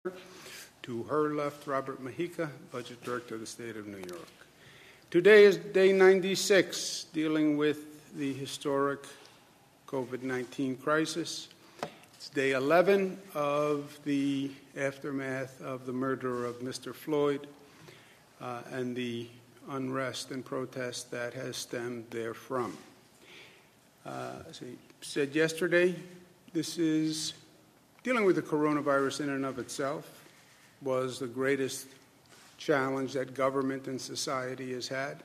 To her left, Robert Mujica, Budget Director of the State of New York. Today is day 96, dealing with the historic COVID-19 crisis. It's day 11 of the aftermath of the murder of Mr. Floyd and the unrest and protest that has stemmed therefrom. As I said yesterday, this is dealing with the coronavirus in and of itself was the greatest challenge that government and society has had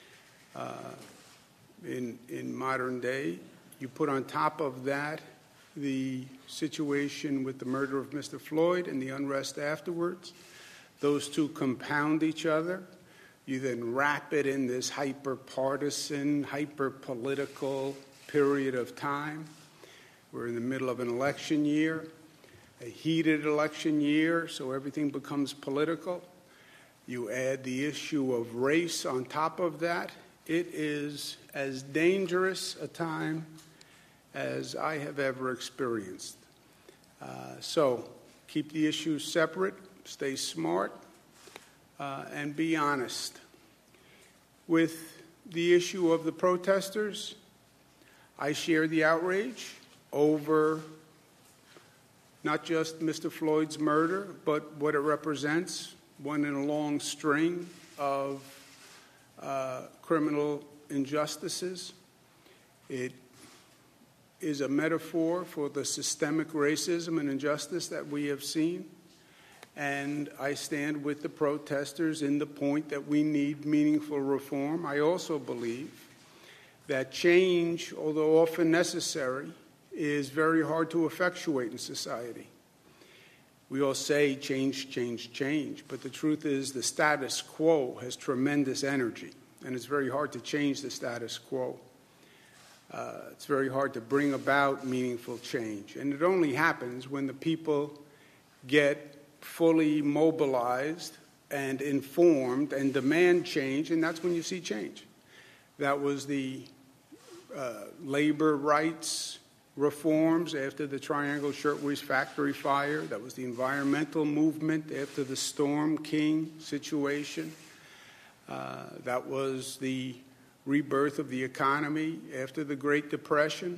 in modern day. You put on top of that the situation with the murder of Mr. Floyd and the unrest afterwards. Those two compound each other. You then wrap it in this hyper-partisan, hyper-political period of time. We're in the middle of an election year, a heated election year, so everything becomes political. You add the issue of race on top of that. It is as dangerous a time as I have ever experienced. So keep the issues separate, stay smart, and be honest. With the issue of the protesters, I share the outrage over not just Mr. Floyd's murder, but what it represents, one in a long string of criminal injustices. It is a metaphor for the systemic racism and injustice that we have seen. And I stand with the protesters in the point that we need meaningful reform. I also believe that change, although often necessary, is very hard to effectuate in society. We all say change, change, change, but the truth is the status quo has tremendous energy, and it's very hard to change the status quo. It's very hard to bring about meaningful change, and it only happens when the people get fully mobilized and informed and demand change, and that's when you see change. That was the labor rights reforms after the Triangle Shirtwaist Factory fire. That was the environmental movement after the Storm King situation. That was the rebirth of the economy after the Great Depression.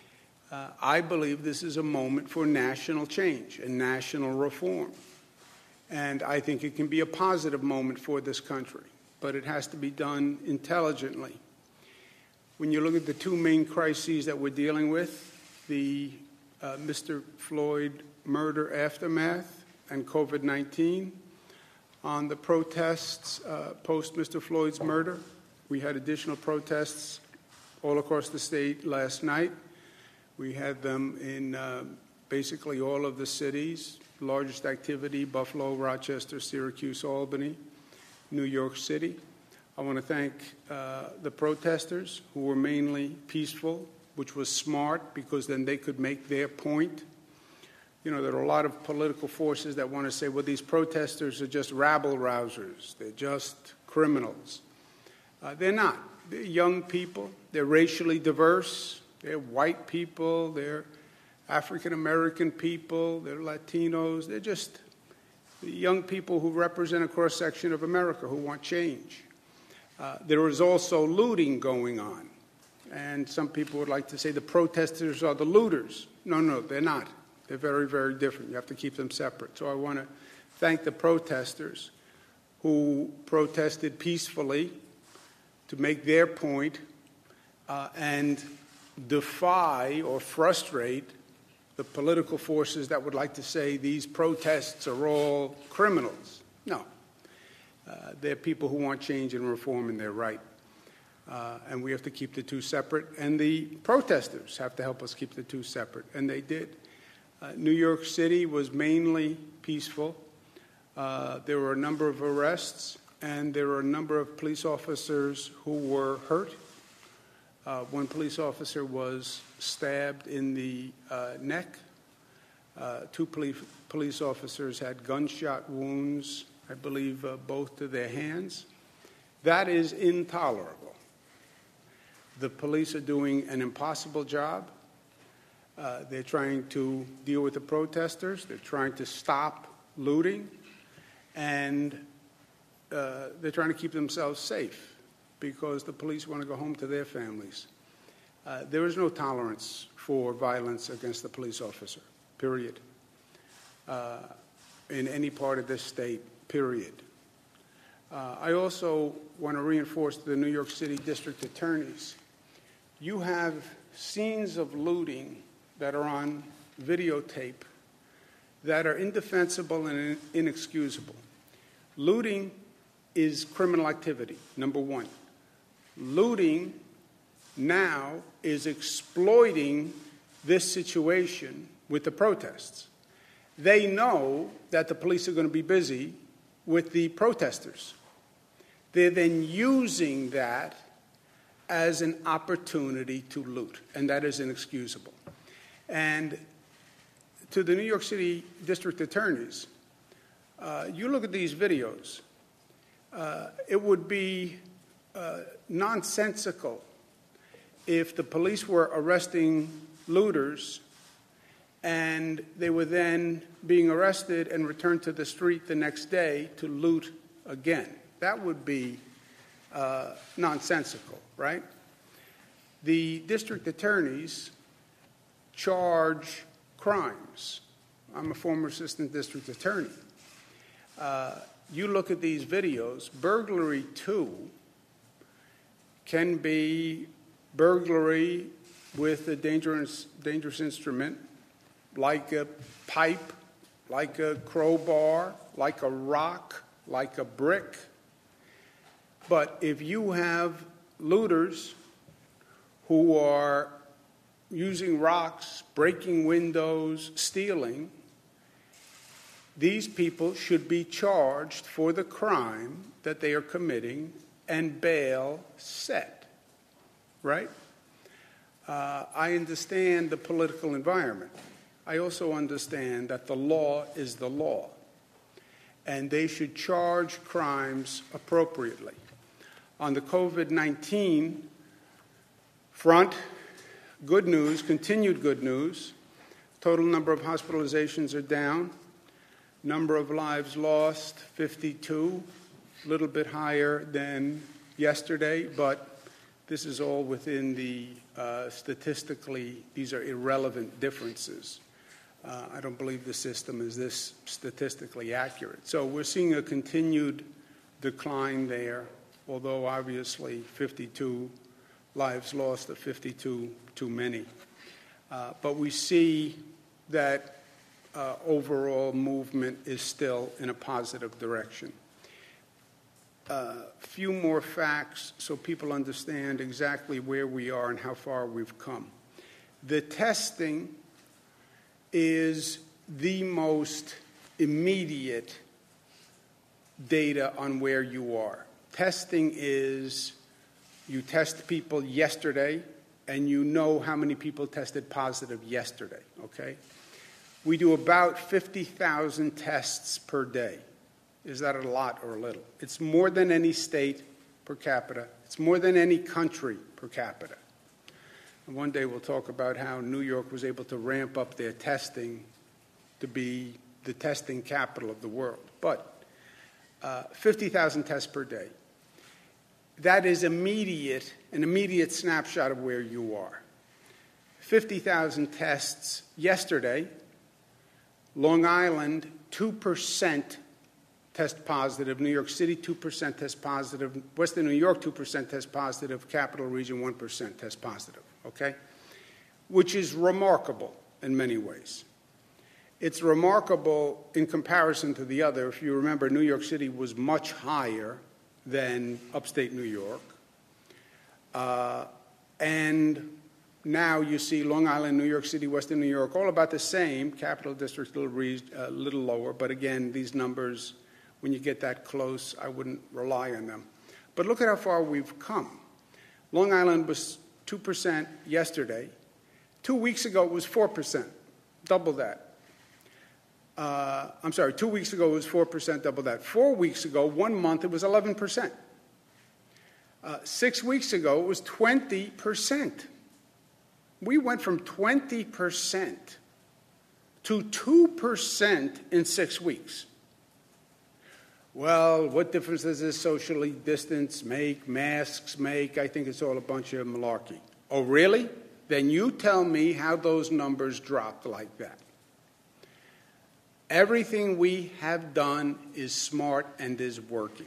I believe this is a moment for national change and national reform. And I think it can be a positive moment for this country, but it has to be done intelligently. When you look at the two main crises that we're dealing with, the Mr. Floyd murder aftermath and COVID-19. On the protests post Mr. Floyd's murder, we had additional protests all across the state last night. We had them in basically all of the cities. Largest activity, Buffalo, Rochester, Syracuse, Albany, New York City. I want to thank the protesters who were mainly peaceful, which was smart because then they could make their point. You know, there are a lot of political forces that want to say, well, these protesters are just rabble-rousers. They're just criminals. They're not. They're young people. They're racially diverse. They're white people. They're African-American people. They're Latinos. They're just young people who represent a cross-section of America who want change. There is also looting going on. And some people would like to say the protesters are the looters. No, they're not. They're very, very different. You have to keep them separate. So I want to thank the protesters who protested peacefully to make their point and defy or frustrate the political forces that would like to say these protests are all criminals. No. They're people who want change and reform, and they're right. And we have to keep the two separate, and the protesters have to help us keep the two separate, and they did. New York City was mainly peaceful. There were a number of arrests, and there were a number of police officers who were hurt. One police officer was stabbed in the neck. Two police officers had gunshot wounds, I believe both to their hands. That is intolerable. The police are doing an impossible job. They're trying to deal with the protesters. They're trying to stop looting, and they're trying to keep themselves safe because the police want to go home to their families. There is no tolerance for violence against the police officer, period, in any part of this state, period. I also want to reinforce to the New York City district attorneys, you have scenes of looting that are on videotape that are indefensible and inexcusable. Looting is criminal activity, number one. Looting now is exploiting this situation with the protests. They know that the police are going to be busy with the protesters. They're then using that as an opportunity to loot, and that is inexcusable. And to the New York City district attorneys, you look at these videos, it would be nonsensical if the police were arresting looters and they were then being arrested and returned to the street the next day to loot again. That would be nonsensical, right? The district attorneys charge crimes. I'm a former assistant district attorney. You look at these videos, burglary 2 can be burglary with a dangerous instrument, like a pipe, like a crowbar, like a rock, like a brick. But if you have looters who are using rocks, breaking windows, stealing, these people should be charged for the crime that they are committing and bail set, right? I understand the political environment. I also understand that the law is the law, and they should charge crimes appropriately. On the COVID-19 front, good news, continued good news. Total number of hospitalizations are down. Number of lives lost, 52, a little bit higher than yesterday, but this is all within the statistically, these are irrelevant differences. I don't believe the system is this statistically accurate. So we're seeing a continued decline there, although obviously 52 lives lost are 52 too many. But we see that overall movement is still in a positive direction. Few more facts so people understand exactly where we are and how far we've come. The testing is the most immediate data on where you are. Testing is you test people yesterday and you know how many people tested positive yesterday, okay? We do about 50,000 tests per day. Is that a lot or a little? It's more than any state per capita. It's more than any country per capita. And one day we'll talk about how New York was able to ramp up their testing to be the testing capital of the world. But 50,000 tests per day. That is an immediate snapshot of where you are. 50,000 tests yesterday. Long Island, 2% test positive. New York City, 2% test positive. Western New York, 2% test positive. Capital Region, 1% test positive, okay? Which is remarkable in many ways. It's remarkable in comparison to the other. If you remember, New York City was much higher than upstate New York. And now you see Long Island, New York City, Western New York, all about the same. Capital District a little lower. But again, these numbers, when you get that close, I wouldn't rely on them. But look at how far we've come. Long Island was 2% yesterday. 2 weeks ago, it was 4%, double that. 2 weeks ago, it was 4%, double that. 4 weeks ago, 1 month, it was 11%. 6 weeks ago, it was 20%. We went from 20% to 2% in 6 weeks. well, what difference does this socially distance make, masks make? I think it's all a bunch of malarkey. Oh, really? Then you tell me how those numbers dropped like that. Everything we have done is smart and is working.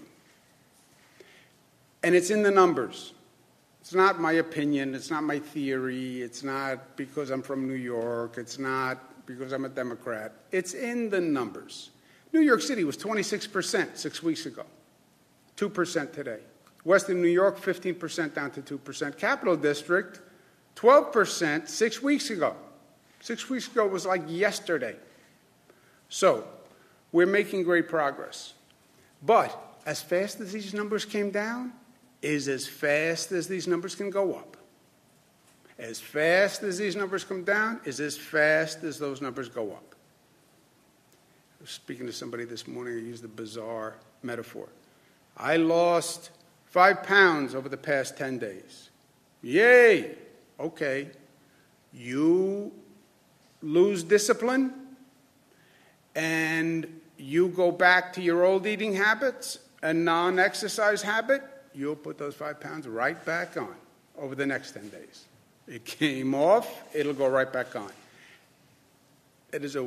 And it's in the numbers. It's not my opinion. It's not my theory. It's not because I'm from New York. It's not because I'm a Democrat. It's in the numbers. New York City was 26% 6 weeks ago, 2% today. Western New York, 15% down to 2%. Capital District, 12% 6 weeks ago. 6 weeks ago was like yesterday. So we're making great progress. But as fast as these numbers came down is as fast as these numbers can go up. As fast as these numbers come down is as fast as those numbers go up. I was speaking to somebody this morning who used a bizarre metaphor. I lost 5 pounds over the past 10 days. Yay! Okay. You lose discipline and you go back to your old eating habits and non-exercise habit, you'll put those 5 pounds right back on over the next 10 days. It came off, it'll go right back on. It is a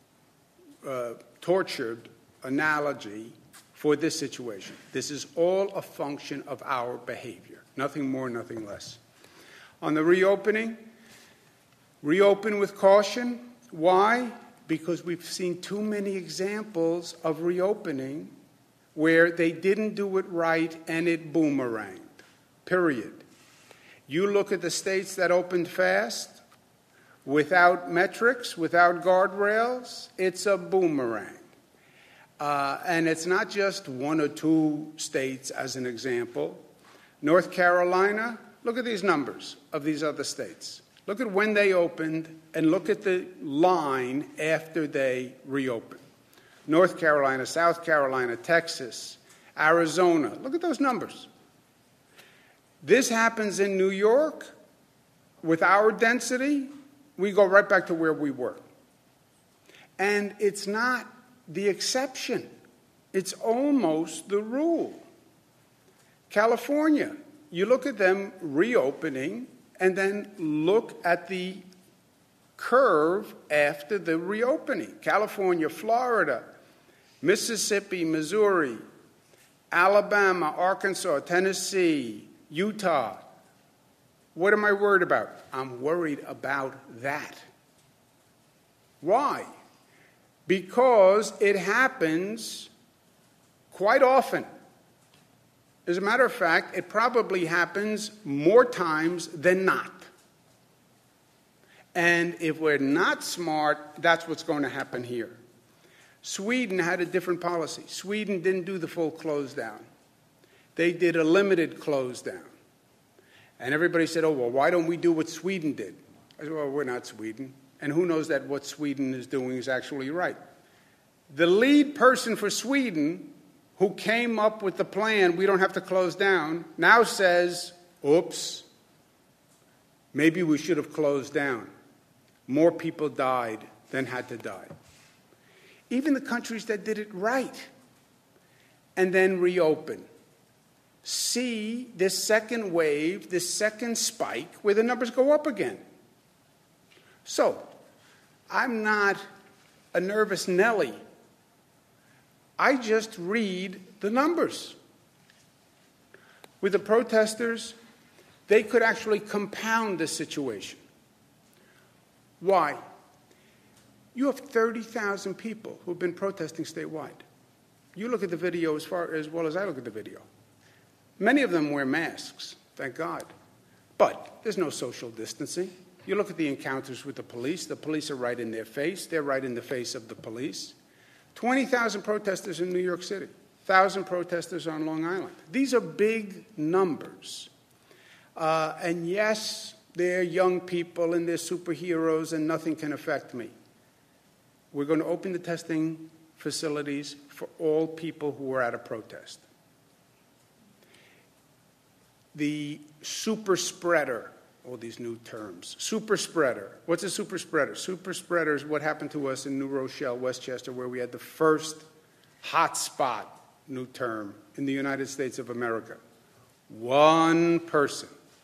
tortured analogy for this situation. This is all a function of our behavior. Nothing more, nothing less. On the reopening, reopen with caution. Why? Because we've seen too many examples of reopening where they didn't do it right and it boomeranged. Period. You look at the states that opened fast, without metrics, without guardrails, it's a boomerang. And it's not just 1 or 2 states as an example. North Carolina, look at these numbers of these other states. Look at when they opened and look at the line after they reopened. North Carolina, South Carolina, Texas, Arizona. Look at those numbers. This happens in New York. With our density, we go right back to where we were. And it's not the exception. It's almost the rule. California, you look at them reopening and then look at the curve after the reopening. California, Florida, Mississippi, Missouri, Alabama, Arkansas, Tennessee, Utah. What am I worried about? I'm worried about that. Why? Because it happens quite often. As a matter of fact, it probably happens more times than not. And if we're not smart, that's what's going to happen here. Sweden had a different policy. Sweden didn't do the full close down. They did a limited close down. And everybody said, oh, well, why don't we do what Sweden did? I said, well, we're not Sweden. And who knows that what Sweden is doing is actually right? The lead person for Sweden, who came up with the plan, we don't have to close down, now says, oops, maybe we should have closed down. More people died than had to die. Even the countries that did it right and then reopen see this second wave, this second spike, where the numbers go up again. So, I'm not a nervous Nelly. I just read the numbers. With the protesters, they could actually compound the situation. Why? You have 30,000 people who've been protesting statewide. You look at the video as well as I look at the video. Many of them wear masks, thank God. But there's no social distancing. You look at the encounters with the police are right in their face. They're right in the face of the police. 20,000 protesters in New York City, 1,000 protesters on Long Island. These are big numbers. And yes, they're young people and they're superheroes and nothing can affect me. We're going to open the testing facilities for all people who are at a protest. The super spreader, all these new terms. Super spreader. What's a super spreader? Super spreader is what happened to us in New Rochelle, Westchester, where we had the first hot spot new term in the United States of America. One person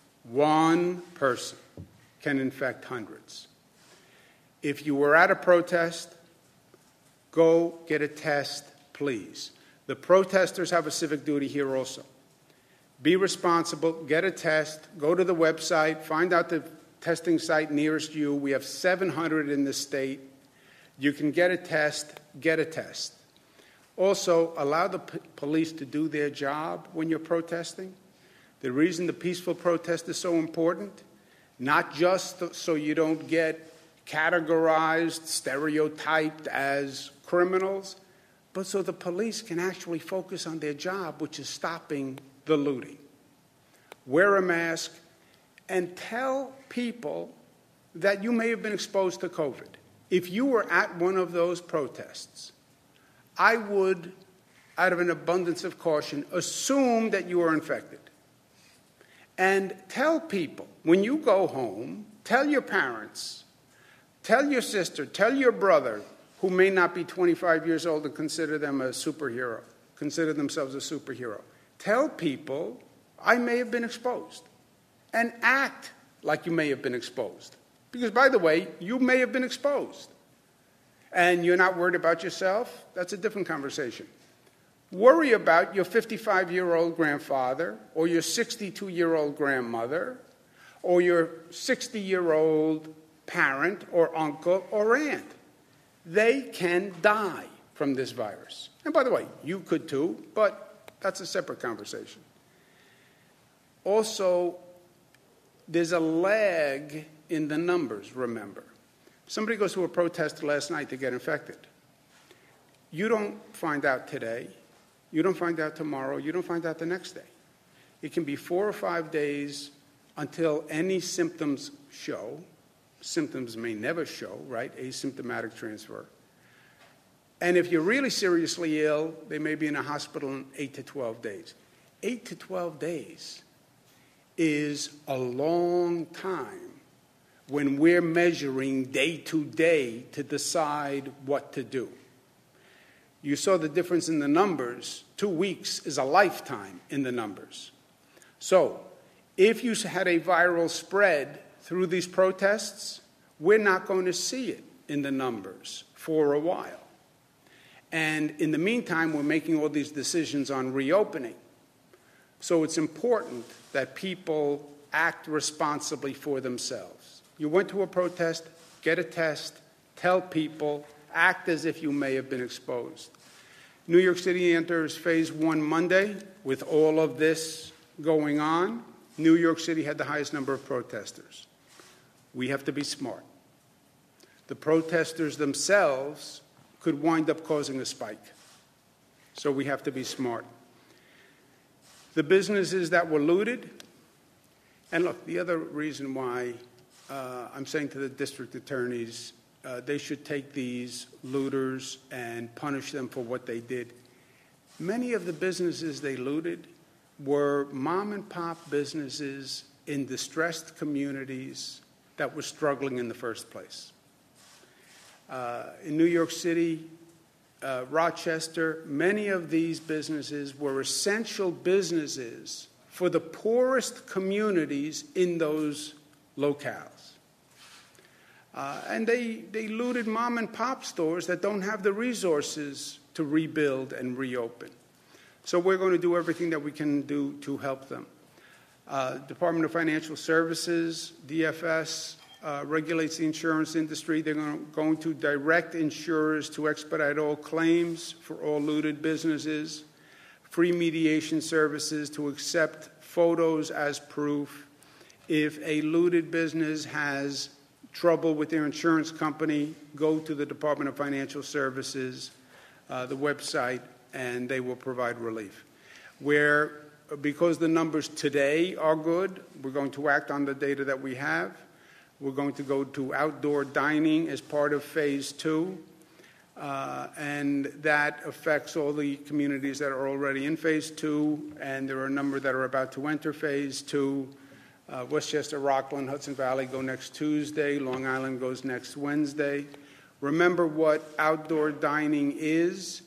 can infect hundreds. If you were at a protest, go get a test, please. The protesters have a civic duty here also. Be responsible, get a test, go to the website, find out the testing site nearest you. We have 700 in the state. You can get a test, get a test. Also, allow the police to do their job when you're protesting. The reason the peaceful protest is so important, not just so you don't get categorized, stereotyped as criminals, but so the police can actually focus on their job, which is stopping the looting. Wear a mask and tell people that you may have been exposed to COVID. If you were at one of those protests, I would, out of an abundance of caution, assume that you are infected. And tell people, when you go home, tell your parents, tell your sister, tell your brother, who may not be 25 years old and consider themselves a superhero. Tell people, I may have been exposed. And act like you may have been exposed. Because, by the way, you may have been exposed. And you're not worried about yourself? That's a different conversation. Worry about your 55-year-old grandfather, or your 62-year-old grandmother, or your 60-year-old parent or uncle or aunt. They can die from this virus. And by the way, you could too, but that's a separate conversation. Also, there's a lag in the numbers, remember. Somebody goes to a protest last night to get infected. You don't find out today. You don't find out tomorrow. You don't find out the next day. It can be 4 or 5 days until any symptoms show. Symptoms may never show, right? Asymptomatic transfer. And if you're really seriously ill, they may be in a hospital in 8 to 12 days. 8 to 12 days is a long time when we're measuring day to day to decide what to do. You saw the difference in the numbers. 2 weeks is a lifetime in the numbers. So, if you had a viral spread through these protests, we're not going to see it in the numbers for a while. And in the meantime, we're making all these decisions on reopening. So it's important that people act responsibly for themselves. You went to a protest, get a test, tell people, act as if you may have been exposed. New York City enters phase 1 Monday with all of this going on. New York City had the highest number of protesters. We have to be smart. The protesters themselves could wind up causing a spike. So we have to be smart. The businesses that were looted, and look, the other reason why I'm saying to the district attorneys, they should take these looters and punish them for what they did. Many of the businesses they looted were mom-and-pop businesses in distressed communities that were struggling in the first place. In New York City, Rochester, many of these businesses were essential businesses for the poorest communities in those locales. And they looted mom-and-pop stores that don't have the resources to rebuild and reopen. So we're going to do everything that we can do to help them. Department of Financial Services, DFS, regulates the insurance industry. They're going to direct insurers to expedite all claims for all looted businesses, free mediation services to accept photos as proof. If a looted business has trouble with their insurance company, go to the Department of Financial Services, the website, and they will provide relief. Because the numbers today are good, we're going to act on the data that we have. We're going to go to outdoor dining as part of phase 2, and that affects all the communities that are already in phase 2, and there are a number that are about to enter phase 2. Westchester, Rockland, Hudson Valley go next Tuesday. Long Island goes next Wednesday. Remember what outdoor dining is.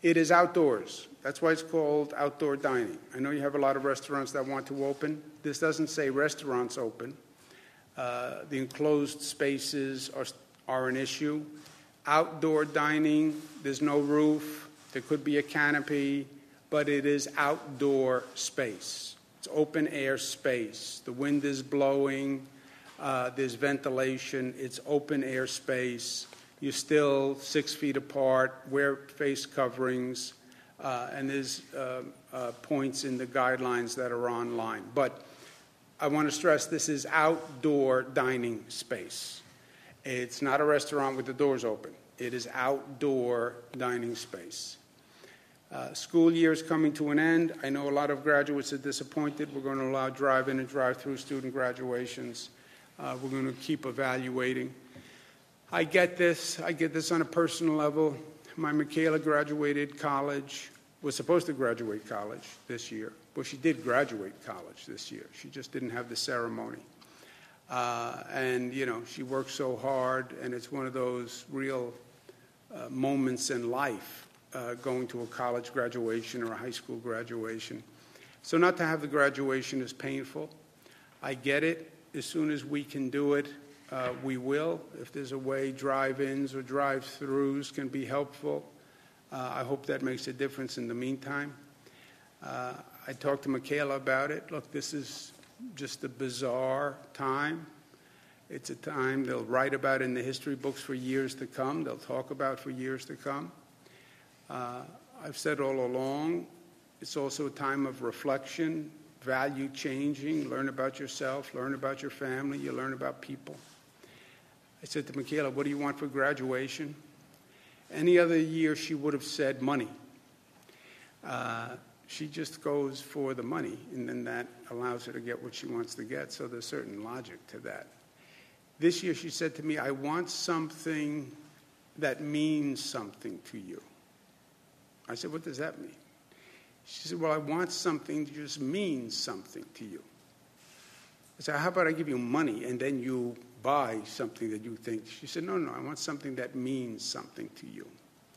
It is outdoors. That's why it's called outdoor dining. I know you have a lot of restaurants that want to open. This doesn't say restaurants open. The enclosed spaces are an issue. Outdoor dining, there's no roof. There could be a canopy, but it is outdoor space. It's open air space. The wind is blowing. There's ventilation. It's open air space. You're still 6 feet apart, wear face coverings, and there's points in the guidelines that are online. But I want to stress this is outdoor dining space. It's not a restaurant with the doors open. It is outdoor dining space. School year is coming to an end. I know a lot of graduates are disappointed. We're going to allow drive-in and drive-through student graduations. We're going to keep evaluating. I get this on a personal level. My Michaela graduated college, was supposed to graduate college this year. Well, she did graduate college this year. She just didn't have the ceremony. And, you know, she worked so hard, and it's one of those real moments in life, going to a college graduation or a high school graduation. So not to have the graduation is painful. I get it. As soon as we can do it, we will. If there's a way drive-ins or drive-throughs can be helpful, I hope that makes a difference in the meantime. I talked to Michaela about it. Look, this is just a bizarre time. It's a time they'll write about in the history books for years to come. They'll talk about for years to come. I've said all along, it's also a time of reflection, value changing, learn about yourself, learn about your family, you learn about people. I said to Michaela, what do you want for graduation? Any other year she would have said money. She just goes for the money, and then that allows her to get what she wants to get, so there's certain logic to that. This year she said to me, I want something that means something to you. I said, what does that mean? She said, well, I want something that just means something to you. I said, how about I give you money and then you buy something that you think? She said, no, I want something that means something to you.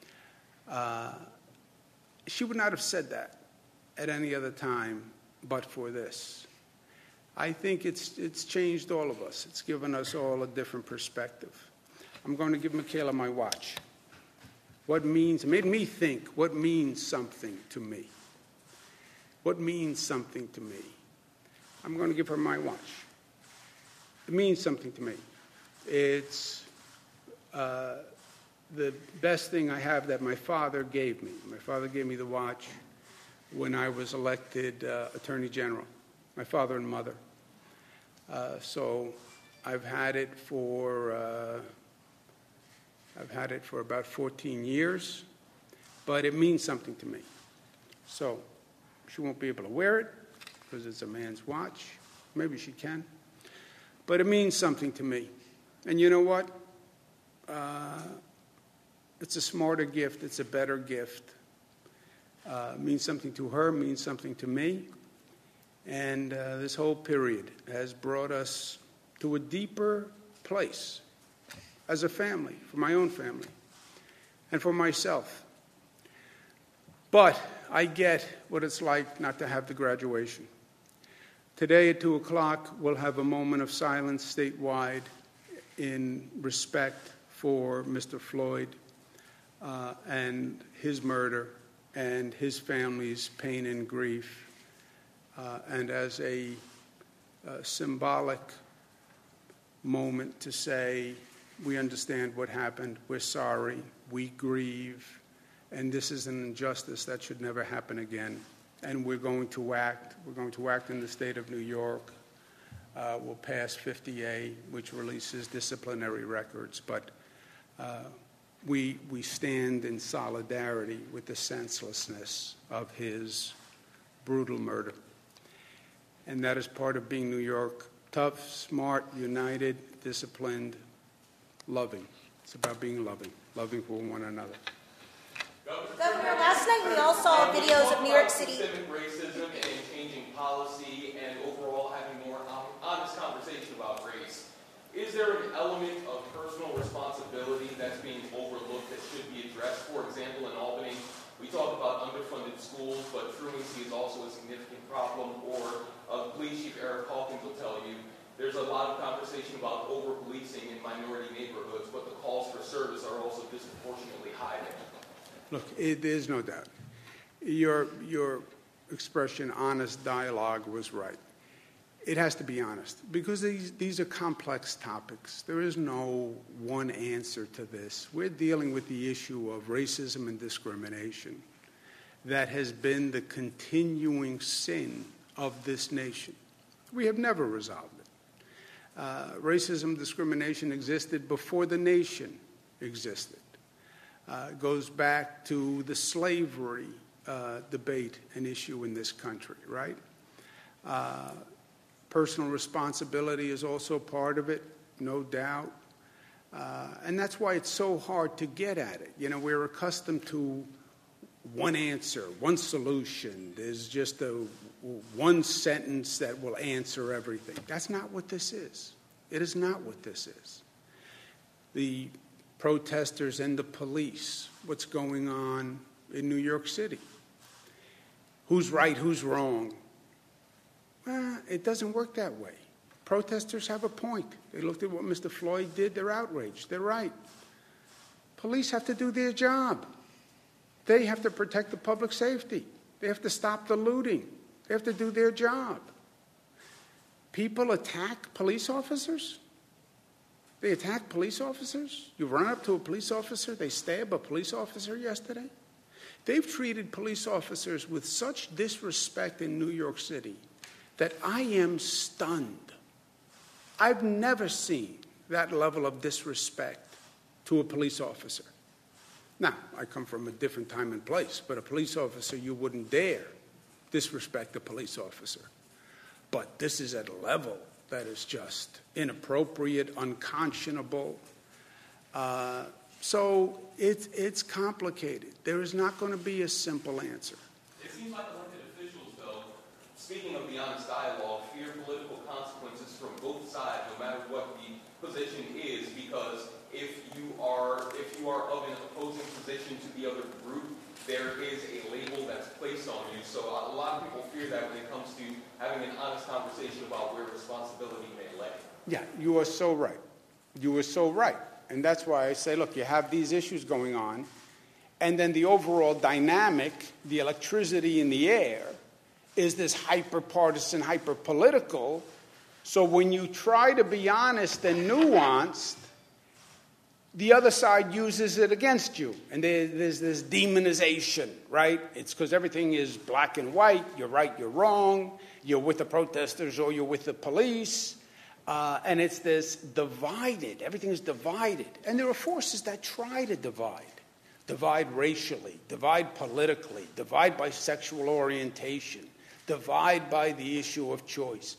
She would not have said that at any other time but for this. I think it's changed all of us. It's given us all a different perspective. I'm going to give Michaela my watch. It made me think, what means something to me? What means something to me? I'm going to give her my watch. It means something to me. It's the best thing I have that my father gave me. My father gave me the watch when I was elected Attorney General, my father and mother. So I've had it for about 14 years, but it means something to me. So she won't be able to wear it because it's a man's watch. Maybe she can. But it means something to me. And you know what? It's a smarter gift. It's a better gift. It means something to her, means something to me. And this whole period has brought us to a deeper place as a family, for my own family, and for myself. But I get what it's like not to have the graduation. Today at 2 o'clock, we'll have a moment of silence statewide in respect for Mr. Floyd and his murder and his family's pain and grief, and as a symbolic moment to say, we understand what happened, we're sorry, we grieve, and this is an injustice that should never happen again. And we're going to act. We're going to act in the state of New York. We'll pass 50A, which releases disciplinary records. But we stand in solidarity with the senselessness of his brutal murder. And that is part of being New York: tough, smart, united, disciplined, loving. It's about being loving for one another. Governor, last night we all saw videos of New York City. Systemic racism and changing policy and overall having more honest conversation about race. Is there an element of personal responsibility that's being overlooked that should be addressed? For example, in Albany, We talk about underfunded schools, but truancy is also a significant problem, or Police Chief Eric Hawkins will tell you there's a lot of conversation about over-policing in minority neighborhoods, but the calls for service are also disproportionately high there. Look, there's no doubt. Your expression, honest dialogue, was right. It has to be honest, because these are complex topics. There is no one answer to this. We're dealing with the issue of racism and discrimination that has been the continuing sin of this nation. We have never resolved it. Racism, discrimination existed before the nation existed. It goes back to the slavery debate and issue in this country, right? Personal responsibility is also part of it, no doubt. And that's why it's so hard to get at it. You know, we're accustomed to one answer, one solution. There's just one sentence that will answer everything. That's not what this is. It is not what this is. The protesters and the police, what's going on in New York City. Who's right, who's wrong? Well, it doesn't work that way. Protesters have a point. They looked at what Mr. Floyd did. They're outraged. They're right. Police have to do their job. They have to protect the public safety. They have to stop the looting. They have to do their job. People attack police officers. They attack police officers. You run up to a police officer. They stab a police officer yesterday. They've treated police officers with such disrespect in New York City that I am stunned. I've never seen that level of disrespect to a police officer. Now, I come from a different time and place, but a police officer, you wouldn't dare disrespect a police officer. But this is at a level that is just inappropriate, unconscionable. So it's complicated. There is not going to be a simple answer. It seems like elected officials, though, speaking of the honest dialogue, fear political consequences from both sides, no matter what the position is, because if you are of an opposing position to the other group, there is a label that's placed on you. So a lot of people fear that when it comes to having an honest conversation about where responsibility may lay. Yeah, you are so right. You are so right. And that's why I say, look, you have these issues going on, and then the overall dynamic, the electricity in the air, is this hyper-partisan, hyper-political. So when you try to be honest and nuanced, the other side uses it against you. And there's this demonization, right? It's because everything is black and white. You're right, you're wrong. You're with the protesters or you're with the police. And it's this divided. Everything is divided. And there are forces that try to divide. Divide racially, divide politically, divide by sexual orientation, divide by the issue of choice.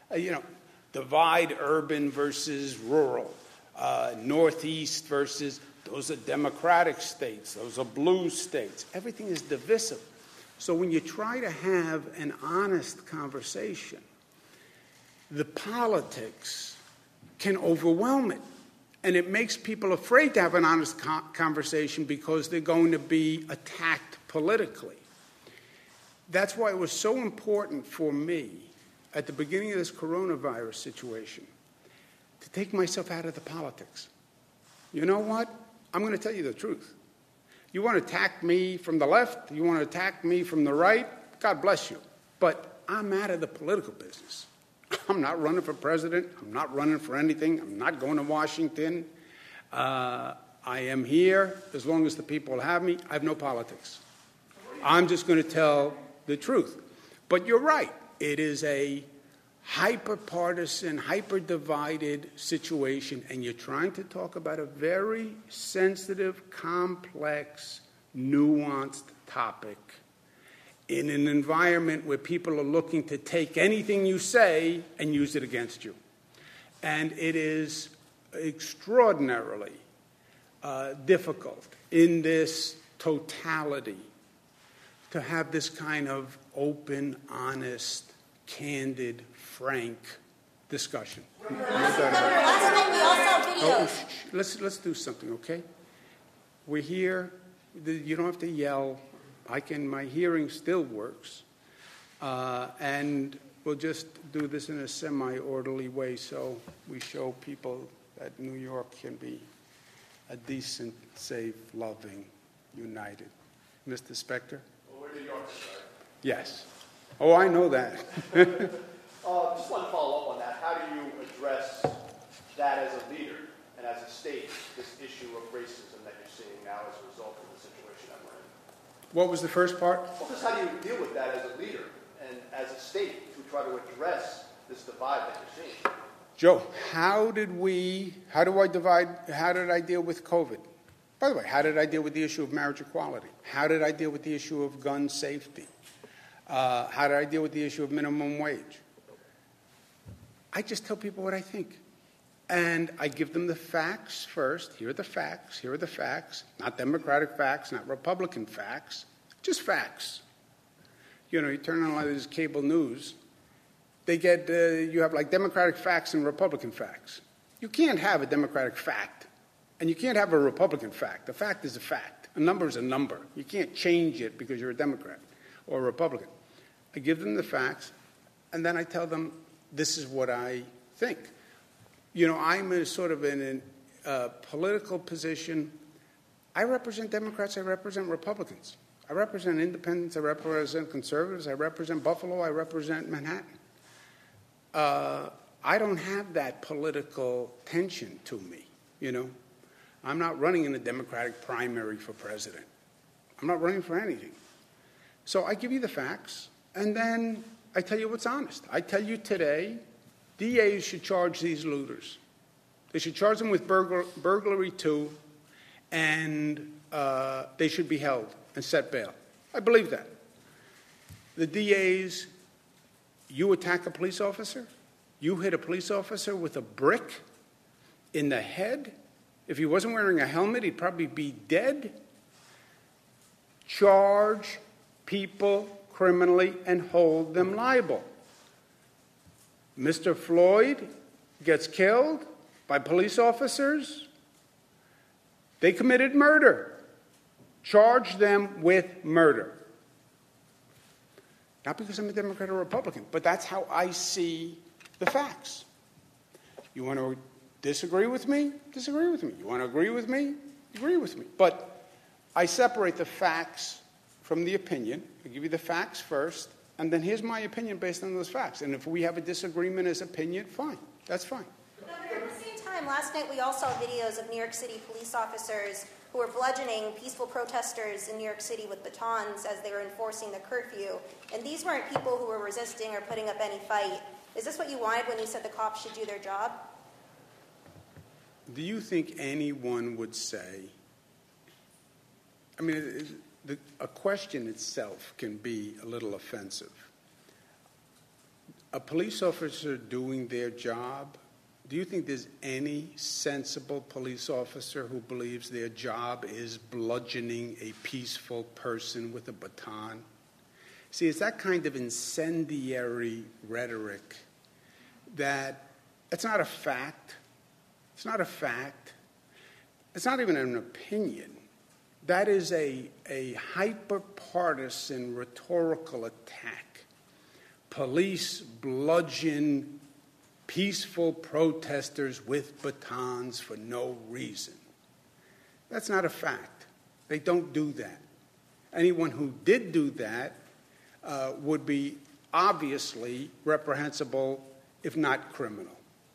Divide urban versus rural. Northeast versus, those are Democratic states, those are blue states. Everything is divisive. So when you try to have an honest conversation, the politics can overwhelm it. And it makes people afraid to have an honest conversation because they're going to be attacked politically. That's why it was so important for me at the beginning of this coronavirus situation to take myself out of the politics. You know what? I'm going to tell you the truth. You want to attack me from the left? You want to attack me from the right? God bless you. But I'm out of the political business. I'm not running for president. I'm not running for anything. I'm not going to Washington. I am here as long as the people have me. I have no politics. I'm just going to tell the truth. But you're right. It is a hyper-partisan, hyper-divided situation, and you're trying to talk about a very sensitive, complex, nuanced topic in an environment where people are looking to take anything you say and use it against you. And it is extraordinarily difficult in this totality to have this kind of open, honest, candid, frank discussion. Last night we all saw videos. Let's do something, okay? We're here. You don't have to yell. My hearing still works. And we'll just do this in a semi-orderly way so we show people that New York can be a decent, safe, loving, united. Mr. Spector? Well, we're New Yorkers, right? Yes. Oh, I know that. Just want to follow up on that. How do you address that as a leader and as a state, this issue of racism that you're seeing now as a result of the situation that we're in? What was the first part? Well, just how do you deal with that as a leader and as a state to try to address this divide that you're seeing? Joe, how did I deal with COVID? By the way, how did I deal with the issue of marriage equality? How did I deal with the issue of gun safety? How did I deal with the issue of minimum wage? I just tell people what I think. And I give them the facts first. Here are the facts. Here are the facts. Not Democratic facts, not Republican facts. Just facts. You know, you turn on like this cable news, they get, you have like Democratic facts and Republican facts. You can't have a Democratic fact, and you can't have a Republican fact. A fact is a fact. A number is a number. You can't change it because you're a Democrat or a Republican. I give them the facts, and then I tell them, this is what I think. You know, I'm in a political position. I represent Democrats, I represent Republicans. I represent independents, I represent conservatives, I represent Buffalo, I represent Manhattan. I don't have that political tension to me, you know. I'm not running in a Democratic primary for president. I'm not running for anything. So I give you the facts, and then I tell you what's honest. I tell you today, DAs should charge these looters. They should charge them with burglary too, and they should be held and set bail. I believe that. The DAs, you attack a police officer, you hit a police officer with a brick in the head. If he wasn't wearing a helmet, he'd probably be dead. Charge people criminally and hold them liable. Mr. Floyd gets killed by police officers. They committed murder. Charge them with murder. Not because I'm a Democrat or Republican, but that's how I see the facts. You want to disagree with me? Disagree with me. You want to agree with me? Agree with me. But I separate the facts from the opinion. I give you the facts first, and then here's my opinion based on those facts. And if we have a disagreement as opinion, fine. That's fine. Governor, at the same time, last night we all saw videos of New York City police officers who were bludgeoning peaceful protesters in New York City with batons as they were enforcing the curfew. And these weren't people who were resisting or putting up any fight. Is this what you wanted when you said the cops should do their job? Do you think anyone would say, I mean, a question itself can be a little offensive. A police officer doing their job, do you think there's any sensible police officer who believes their job is bludgeoning a peaceful person with a baton? See, it's that kind of incendiary rhetoric that it's not a fact. It's not a fact. It's not even an opinion. That is a hyper-partisan rhetorical attack. Police bludgeon peaceful protesters with batons for no reason. That's not a fact. They don't do that. Anyone who did do that would be obviously reprehensible, if not criminal.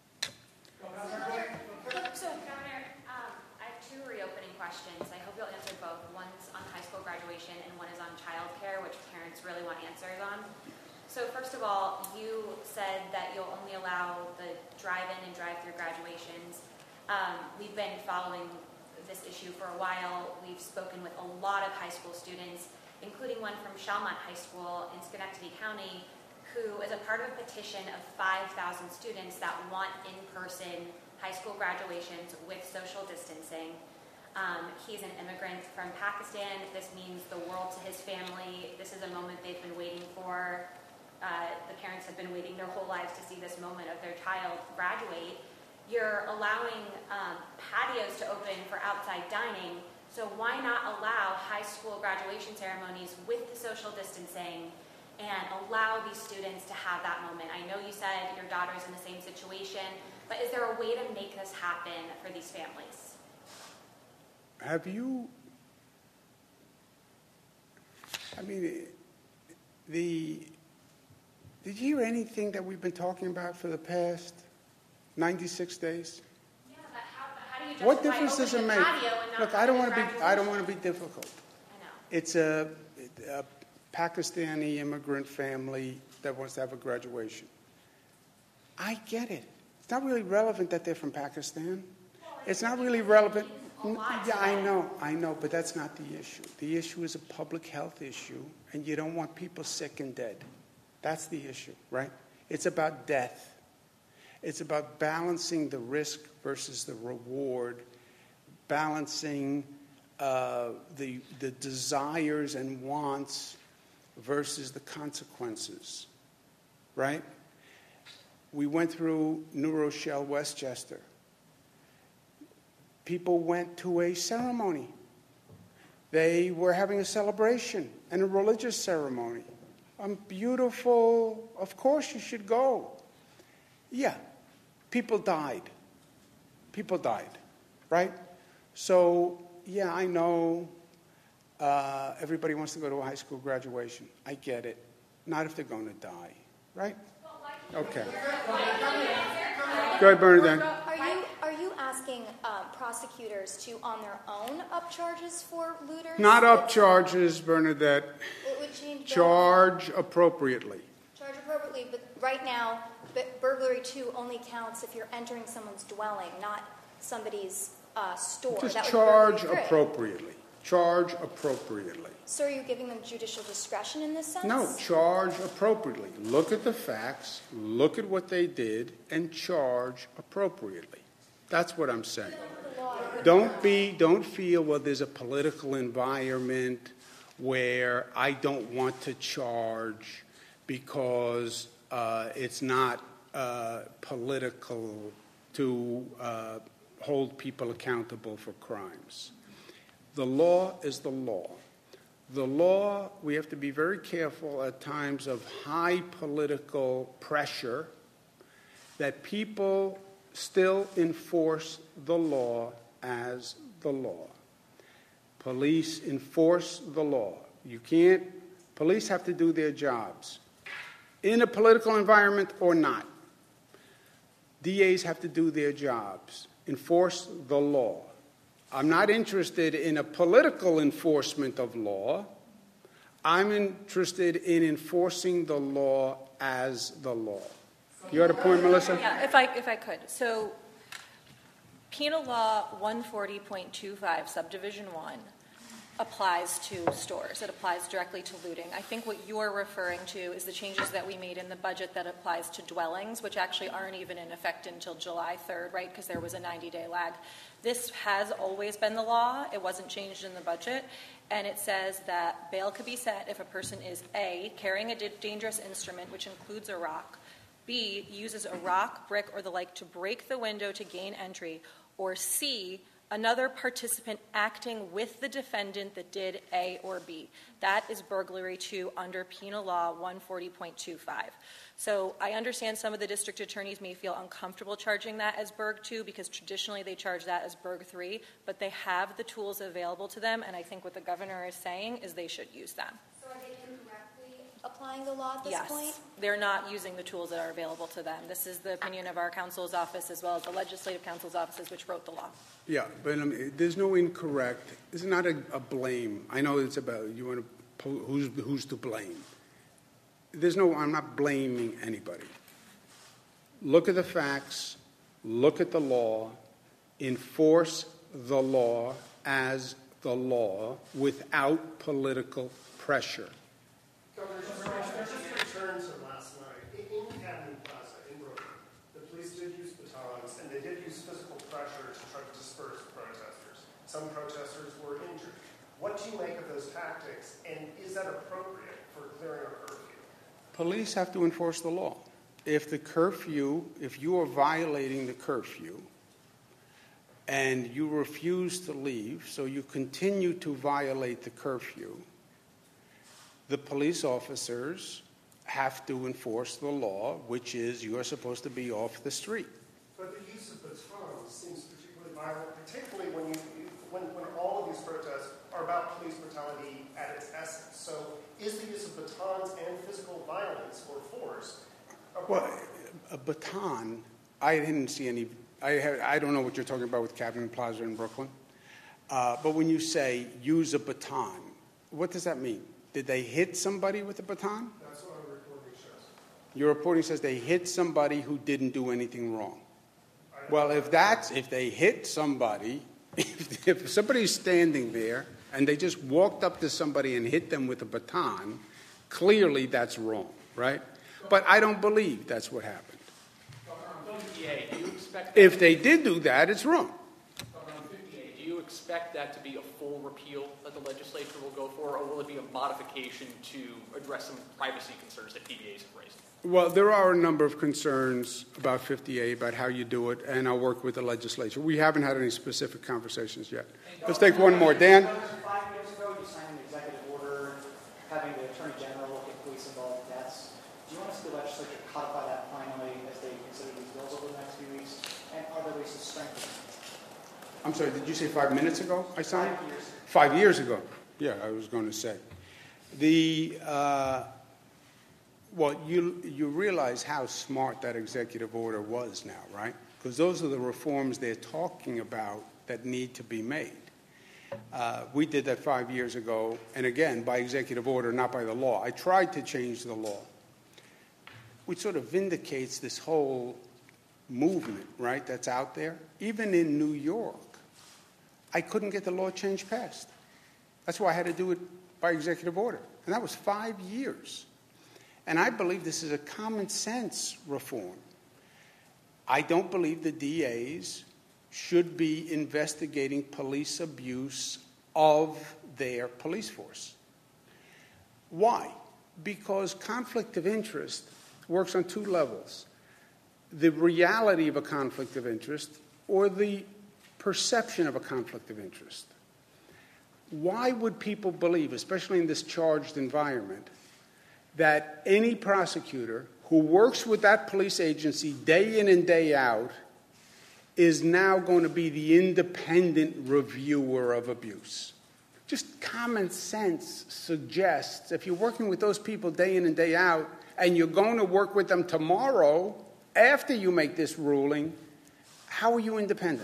Governor, I have two reopening questions. I hope you'll answer both. One's on high school graduation and one is on childcare, which parents really want answers on. So first of all, you said that you'll only allow the drive-in and drive-through graduations. We've been following this issue for a while. We've spoken with a lot of high school students, including one from Shalmont High School in Schenectady County, who is a part of a petition of 5,000 students that want in-person high school graduations with social distancing. He's an immigrant from Pakistan. This means the world to his family. This is a moment they've been waiting for. The parents have been waiting their whole lives to see this moment of their child graduate. You're allowing patios to open for outside dining. So why not allow high school graduation ceremonies with the social distancing and allow these students to have that moment? I know you said your daughter's in the same situation, but is there a way to make this happen for these families? Have you, I mean, did you hear anything that we've been talking about for the past 96 days? Yeah, but how do you justify What difference does it opening make? a patio and not Look, having a I don't graduation? want to be difficult. I know. It's a Pakistani immigrant family that wants to have a graduation. I get it. It's not really relevant that they're from Pakistan. It's not really relevant. Yeah, I know, but that's not the issue. The issue is a public health issue, and you don't want people sick and dead. That's the issue, right? It's about death. It's about balancing the risk versus the reward, balancing the desires and wants versus the consequences, right? We went through New Rochelle, Westchester. People went to a ceremony. They were having a celebration and a religious ceremony. Beautiful, of course you should go. Yeah, people died. People died, right? So, yeah, I know everybody wants to go to a high school graduation. I get it. Not if they're going to die, right? Okay. Go ahead, Bernadette. Are you asking prosecutors to, on their own, up charges for looters? Not up charges, Bernadette. It would change Charge appropriately. Charge appropriately, but right now, burglary 2 only counts if you're entering someone's dwelling, not somebody's store. Just That would be charge burglary 3. appropriately. Charge appropriately. So are you giving them judicial discretion in this sense? No, charge appropriately. Look at the facts, look at what they did, and charge appropriately. That's what I'm saying. Don't feel, well, there's a political environment where I don't want to charge because it's not political to hold people accountable for crimes. The law is the law. The law, we have to be very careful at times of high political pressure that people still enforce the law as the law. Police enforce the law. Police have to do their jobs in a political environment or not. DAs have to do their jobs, enforce the law. I'm not interested in a political enforcement of law. I'm interested in enforcing the law as the law. You had a point, Melissa? Yeah, if I could. So, Penal Law 140.25, Subdivision 1, applies to stores. It applies directly to looting. I think what you're referring to is the changes that we made in the budget that applies to dwellings, which actually aren't even in effect until July 3rd, right, because there was a 90-day lag. This has always been the law. It wasn't changed in the budget. And it says that bail could be set if a person is A, carrying a dangerous instrument, which includes a rock, B, uses a rock, brick, or the like to break the window to gain entry, or C, another participant acting with the defendant that did A or B. That is burglary 2 under Penal Law 140.25. So I understand some of the district attorneys may feel uncomfortable charging that as Burg 2 because traditionally they charge that as Burg 3, but they have the tools available to them, and I think what the governor is saying is they should use them. So are they incorrectly applying the law at this Yes, point? they're not using the tools that are available to them. This is the opinion of our counsel's office as well as the legislative counsel's offices, which wrote the law. Yeah, but there's no incorrect. It's not a blame. I know it's about you want to who's to blame. I'm not blaming anybody. Look at the facts, look at the law, enforce the law as the law without political pressure. Governor, just to return to last night, in Academy Plaza in Brooklyn, the police did use batons and they did use physical pressure to try to disperse protesters. Some protesters were injured. What do you make of those tactics, and is that appropriate for clearing our curfew? Police have to enforce the law. If you are violating the curfew, and you refuse to leave, so you continue to violate the curfew, the police officers have to enforce the law, which is you are supposed to be off the street. But the use of batons seems particularly violent, particularly when all of these protests are about police brutality at its essence. So is the use of batons and physical violence or force? Well, a baton, I didn't see any. I don't know what you're talking about with Capitol Plaza in Brooklyn. But when you say use a baton, what does that mean? Did they hit somebody with a baton? That's what our reporting shows. Your reporting says they hit somebody who didn't do anything wrong. Well, if they hit somebody, if somebody's standing there and they just walked up to somebody and hit them with a baton, clearly that's wrong, right? But I don't believe that's what happened. If they did do that, it's wrong. Do you expect that to be a full repeal that the legislature will go for, or will it be a modification to address some privacy concerns that PBAs have raised? Well, there are a number of concerns about 50A, about how you do it, and I'll work with the legislature. We haven't had any specific conversations yet. Let's take one more. Dan? 5 years ago, you signed an executive order having the Attorney General look at police-involved deaths. Do you want to see the legislature codify that finally as they consider these bills over the next few weeks? And are there ways to strengthen it? I'm sorry, did you say 5 minutes ago I signed? 5 years. 5 years ago. Yeah, I was going to say. Well, you realize how smart that executive order was now, right? Because those are the reforms they're talking about that need to be made. We did that 5 years ago, and again, by executive order, not by the law. I tried to change the law, which sort of vindicates this whole movement, right, that's out there. Even in New York, I couldn't get the law change passed. That's why I had to do it by executive order. And that was 5 years. And I believe this is a common sense reform. I don't believe the DAs should be investigating police abuse of their police force. Why? Because conflict of interest works on two levels. The reality of a conflict of interest or the perception of a conflict of interest. Why would people believe, especially in this charged environment, that any prosecutor who works with that police agency day in and day out is now going to be the independent reviewer of abuse? Just common sense suggests if you're working with those people day in and day out and you're going to work with them tomorrow after you make this ruling, how are you independent?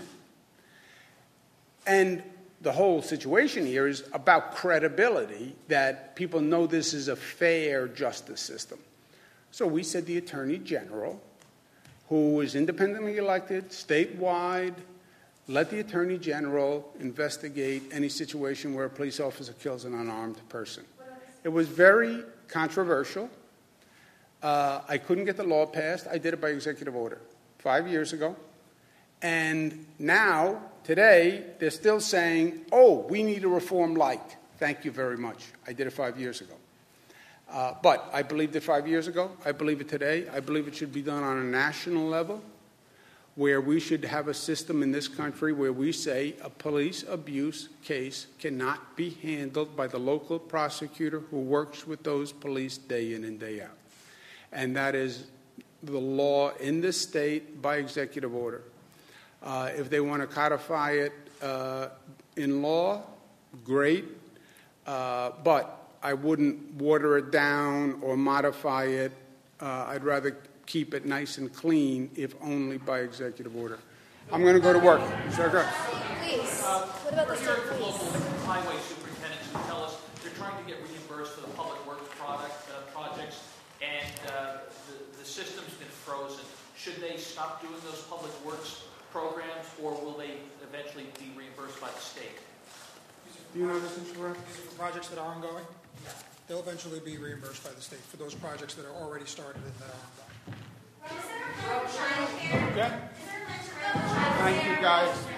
And the whole situation here is about credibility, that people know this is a fair justice system. So we said the Attorney General, who is independently elected, statewide, let the Attorney General investigate any situation where a police officer kills an unarmed person. It was very controversial. I couldn't get the law passed. I did it by executive order 5 years ago. And now, today, they're still saying, oh, we need a reform like. Thank you very much. I did it 5 years ago. But I believed it 5 years ago. I believe it today. I believe it should be done on a national level, where we should have a system in this country where we say a police abuse case cannot be handled by the local prosecutor who works with those police day in and day out. And that is the law in this state by executive order. If they want to codify it in law, great. But I wouldn't water it down or modify it. I'd rather keep it nice and clean, if only by executive order. I'm going to go to work. Sir, go. Please. What about the state police? Local highway superintendents who tell us they're trying to get reimbursed for the public works projects, and the system's been frozen. Should they stop doing those public works programs, or will they eventually be reimbursed by the state? Do you know this, Mr. Rep? These are for projects that are ongoing. They'll eventually be reimbursed by the state for those projects that are already started and that are ongoing. Okay. Thank you, guys.